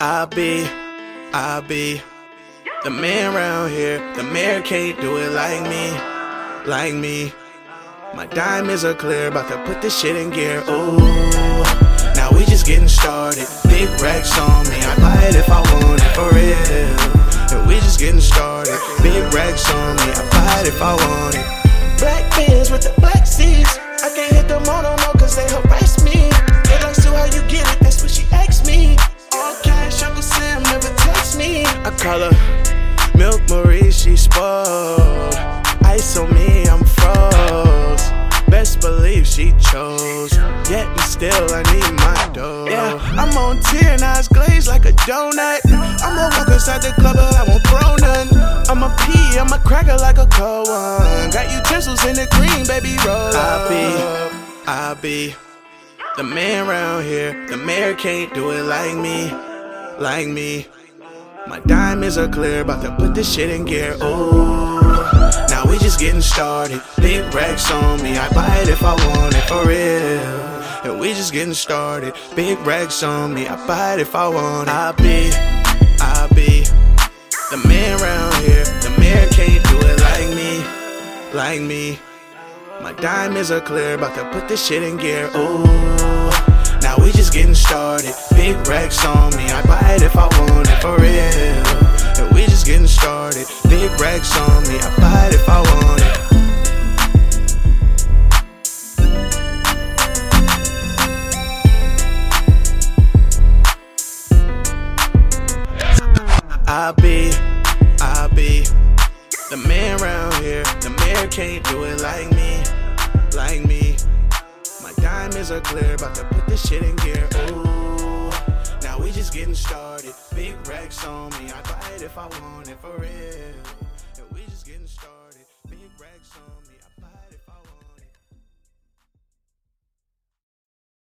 I be the man round here. The mayor can't do it like me. My diamonds are clear, about to put this shit in gear. Ooh, now we just getting started. Big racks on me, I buy it if I want it, for real. And we just getting started. Big racks on me, I buy it if I want it. Black Benz with the black seats. I can't hit them all no more cause they harass me. They like, so how you get it? That's what she asked me. All cash, Uncle Sam never text me. I call her Milk Marie, she spoiled. Ice on me, I'm froze. Best believe she chose. Yet and still I need my dough. Yeah, I'm on tier, now it's glazed like a donut. I'ma walk inside the club, but I won't throw none. I'm a pea, I'm a cracker like a cold one. Got utensils in the green, baby, roll up. I be the man round here. The mayor can't do it like me. My diamonds are clear, about to put this shit in gear. Ooh, now we just getting started. Big racks on me, I buy it if I want it, for real. And we just getting started. Big racks on me, I buy it if I want it. I be the man round here. The mayor can't do it like me. My diamonds are clear, about to put this shit in gear. Ooh, now we just getting started. Big racks on me, I buy it if I want it, for real. And we just getting started. Big racks on me, I buy it if I want it. I be the man round here. The mayor can't do it like me. My diamonds are clear, about to put this shit in gear. Ooh, now we just getting started. Big racks on me, I buy it if I want it, for real. And we just getting started. Big racks on me.